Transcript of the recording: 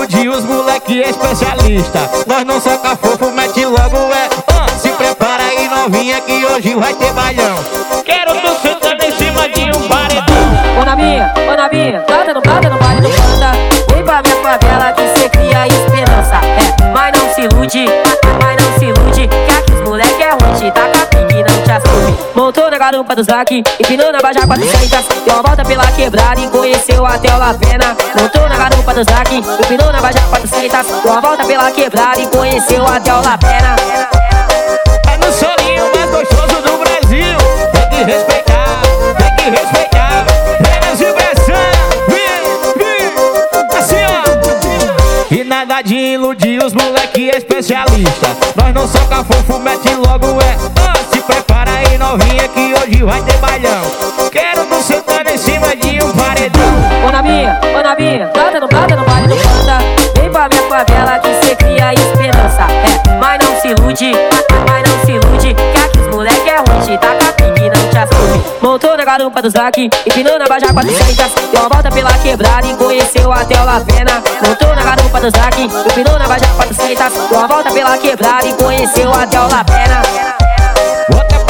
iludir os moleque especialista. Nós não soca fofo, mete logo se prepara aí novinha que hoje vai ter bailão. Quero tu sentando em cima de um paredão. Ô novinha, bota no baile do banda. Vem pra minha favela que cê cria esperança. Mas não se ilude, que aqui os moleque é ruim, te taca pique, não te assume. Montou na garupa do Zac, empinou na Baja 400. Deu uma volta pela quebrada e conheceu até o La Pena. Montou na garupa do Zac, empinou na Baja 400. Deu uma volta pela quebrada e conheceu até o La Pena. É no solinho mais gostoso do Brasil. Tem que respeitar, tem que respeitar. Menos impressão, vem, assim ó. E nada de iludir os moleque especialista. Nós não soca fofo, mete logo se prepara aí novinha que hoje vai ter bailão. Quero tu sentando em cima de um paredão. Ô novinha, bota no baile do banda. Vem pra minha favela que cê cria esperança. Mas não se ilude, que aqui os moleque é ruim, te taca pique, não te assume. Montou na garupa do Zac, empinou na Baja 400. Deu uma volta pela quebrada e conheceu até o La Pena. Montou na garupa do Zac, empinou na Baja 400. Deu uma volta pela quebrada e conheceu até o La Pena. Bota